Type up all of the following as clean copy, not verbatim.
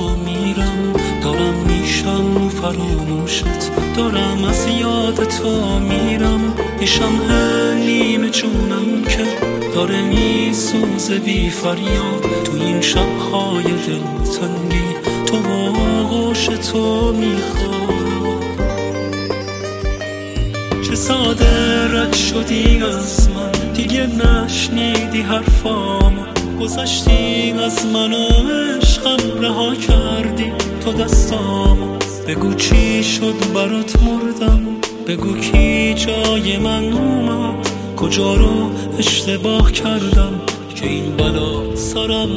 میرم، دارم میشم فراموشت، دارم از یاد تو میرم. یه شمع نیمه جونم که داره میسوزه بی فریاد تو این شبهای دلتنگی، تو آغوش تو میخواد. چه ساده رد شدی از من، دیگه نشنیدی حرفامو، گذشتی از من و عشقم، رها کردی تو دستامو. بگو چی شد برات مردم، بگو کی جای من اومد، کجا رو اشتباه کردم که این بلا سرم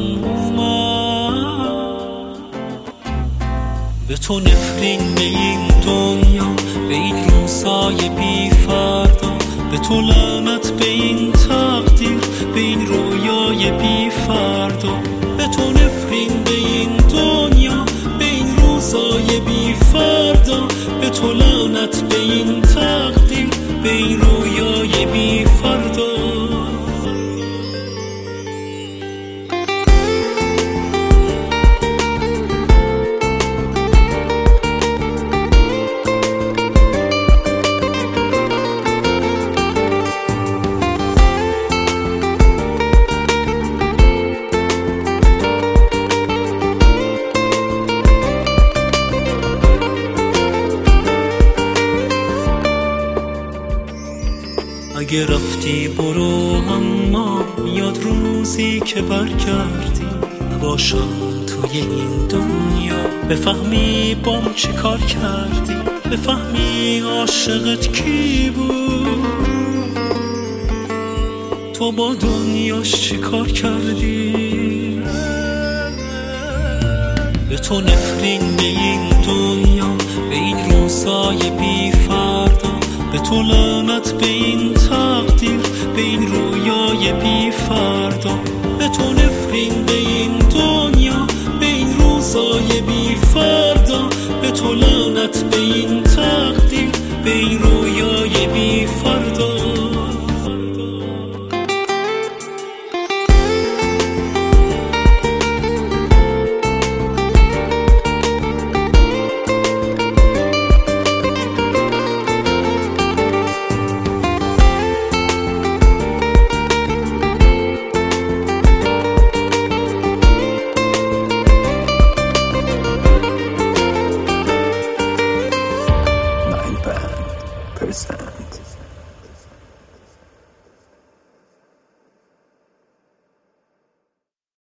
اومد. به تو نفرین به این دنیا، به این روزای بی فردا، به تو لعنت به این تقدیر، به این رویای بی فردا. به تو نفرین به این دنیا، به این روزای بی فردا، به تو لعنت به این تقدیر، به این رویای بی فردا. اگه رفتی برو، اما یاد روزی که برگردی، نباشم توی این دنیا. بفهمی بام چی کار کردی، بفهمی عاشقت کی بود، تو با دنیاش چی کار کردی. به تو نفرین به این دنیا، به این روزای بی فردا، به تو لعنت به این تقدیر، به این رویای بی فردا. به تو نفرین به این دنیا، به این روزای بی فردا، به تو لعنت به این تقدیر، به این رویای بی فردا. Percent.